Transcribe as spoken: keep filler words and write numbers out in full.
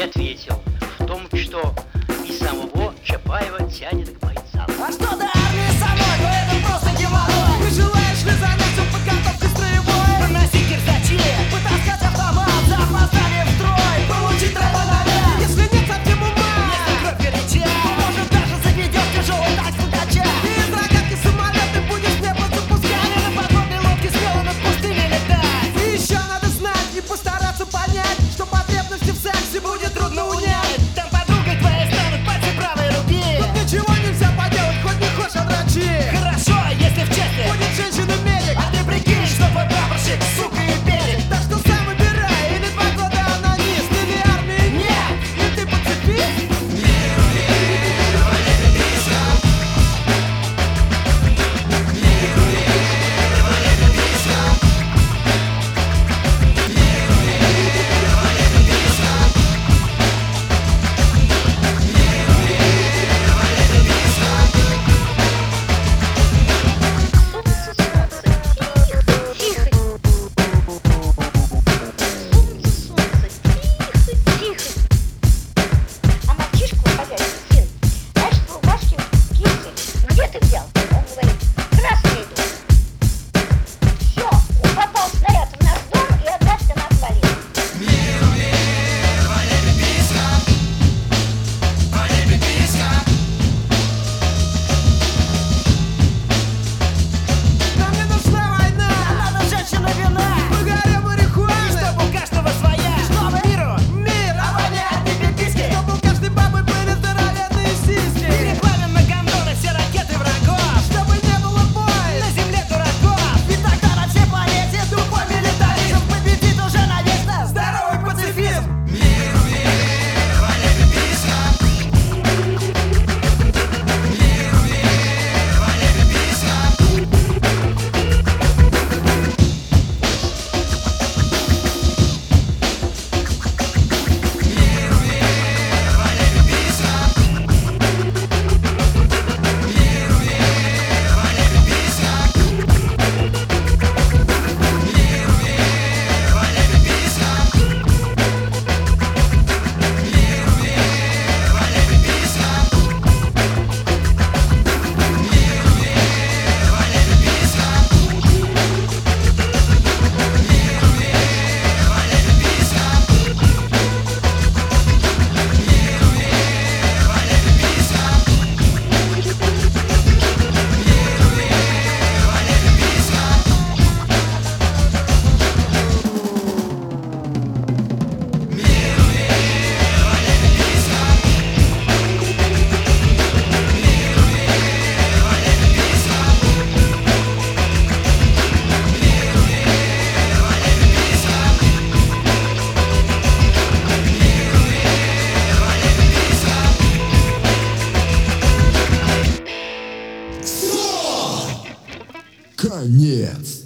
ответил в том, что и самого Чапаева тянет к бойцам. А что до армии самой, то это просто геморрой. Не желаешь ли заняться подготовкой строевой? Выносить кирзачи, потаскать автомат, за опоздание в строй, получить травоналет. Если нет совсем ума, если кровь горяча, может даже заведешь тяжелый так стукача. И из рогатки самолета будешь в небо запускать, и на подводной лодке смело над пустыней летать. И еще надо знать и постараться понять, что потребности в сексе будет трудно унять. Там подругой твоей станут пальцы правой руки. Тут ничего нельзя поделать, хоть не хочешь отрачи. Хорошо, если в чести будет женщина-медик, а ты прикинь, что твой прапорщик, сука и берег. Так что сам выбирай, или два года анонист, или армии нет, и ты пацифист. Конец.